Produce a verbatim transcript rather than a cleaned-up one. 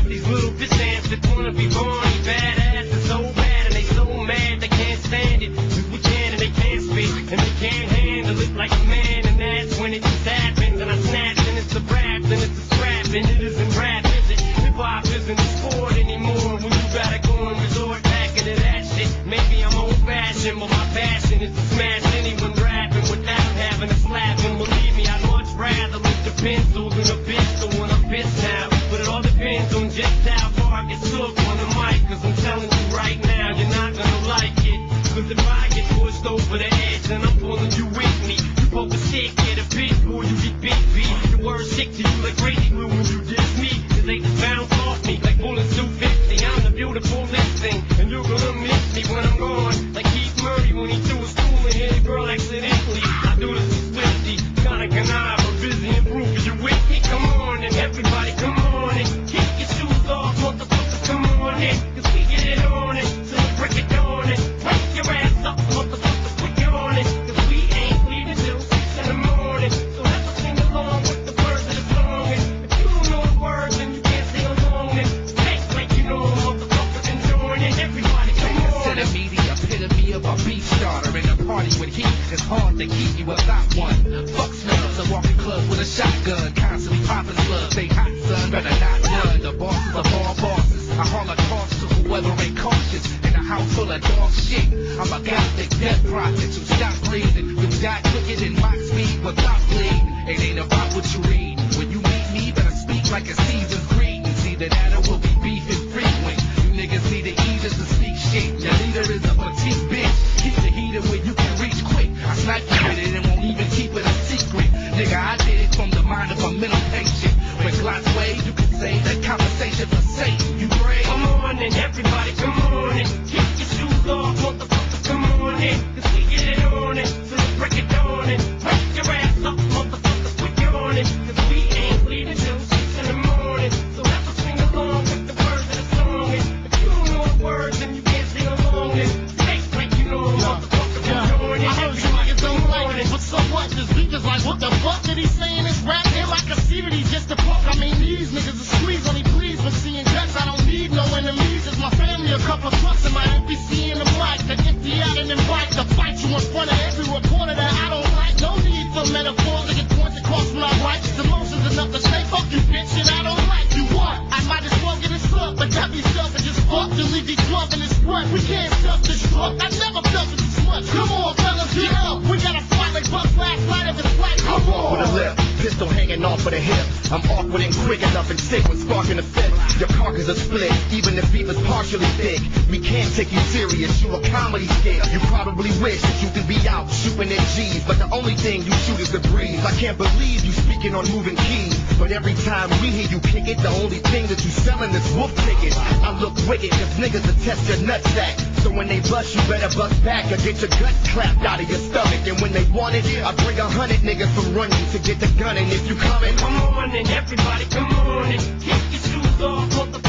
these little bitch ants that wanna be born badass and so bad, and they so mad they can't stand it. We can and they can't speak, and they can't handle it like a man, and that's when it just happens. And I snap, and it's a rap, and it's a scrap, and it isn't rap, is it? Hip hop isn't a sport anymore. When you gotta go and resort back into that shit, maybe I'm old fashioned, but my passion is to smash anyone rapping without having a slap. And believe me, I'd much rather lift a pencil than a pistol when I'm pissed now. But it all depends on just how far I get took on the mic, cause I'm telling you right now, you're not gonna like it. Cause if I get pushed over the edge, then I'm pulling you with me. You poke a stick at a pit, boy, you get big beat. The word stick to you like crazy glue when you diss me. Cause they just bounce off me like bullets two fifty. I'm the beautiful listing, and you're gonna miss me when I'm gone. Like Keith Murray when he threw a stool and hit a girl accidentally. I do this with Swifty, kinda canava, busy improving you with me. Come on and everybody come on and kick your shoes off, motherfuckers, come on in. Cause we get it on it, till the break it on it. Wake your ass up, motherfuckers, quick on it. Cause we ain't leaving till six in the morning. So let's sing along with the words of the song. And if you don't know the words and you can't sing along, then text like you know motherfuckers and join in. Everybody come on. To the media, epitome of a beat starter in a party with heat. It's hard to keep you without one. Fuck smells, I walk in clubs with a shotgun, constantly popping slugs. They hot, son, better not none. The bosses of all bosses. I haul a toss to whoever ain't cautious. In a house full of dog shit. I'm a gothic death prophet, so stop breathing. You die quicker than mock speed without bleeding. It ain't about what you read. When you meet me, better speak like a season's greeting. See that I will be beefing frequent. You niggas need to ease us to speak shit. Your leader is a petite bitch. Keep the heater where you can reach quick. I snipe you with it and won't even keep it a secret. Nigga, I did it from the mind of a mental patient. When Glocks wave, you can save that conversation for Satan. You brave. Come on and everybody come on and kick your shoes off, motherfuckers, come on in. Cause we get it on it, so let's break it down and wake your ass up, motherfuckers, quick on it. Cause we ain't leaving till six in the morning. So let's sing along with the words of the song. And if you don't know the words and you can't sing along, then text like you know motherfuckers, yeah. Join in. I heard you niggas don't like it, but so what? This beat is like, what the fuck did he say in his rap? And I can see that he just a punk. I mean, these niggas are squeeze on he please, but seeing guts, I don't need no enemies. It's my family, a couple of trucks in my N P C in the black. The empty out and invite to fight you in front of every reporter that I don't like. No need for metaphors to get points across when I write. The emotions enough to say, fuck you, bitch, and I don't like you. What? I might as well get it slugged, but that be selfish as fuck to leave these club in this sweat. We can't self-destruct. I never felt it this much. Come on, fellas, get up. We gotta fight like Bucks last night of his flight. I walk with a lip, pistol hanging off of the hip. I'm awkward and quick enough and sick when sparking a fit. Your carcass are split, even if beef is partially thick. We can't take you serious, you a comedy skit. You probably wish that you could be out shooting at G's, but the only thing you shoot is the breeze. I can't believe you speaking on moving keys, but every time we hear you kick it, the only thing that you selling is wolf tickets. I look wicked, cause niggas will test your nutsack. So when they bust, you better bust back or get your guts clapped out of your stomach. And when they want it, I bring a hundred niggas from running to get the gun. And if you coming, come on and everybody come on and kick your shoes off, motherfuckers.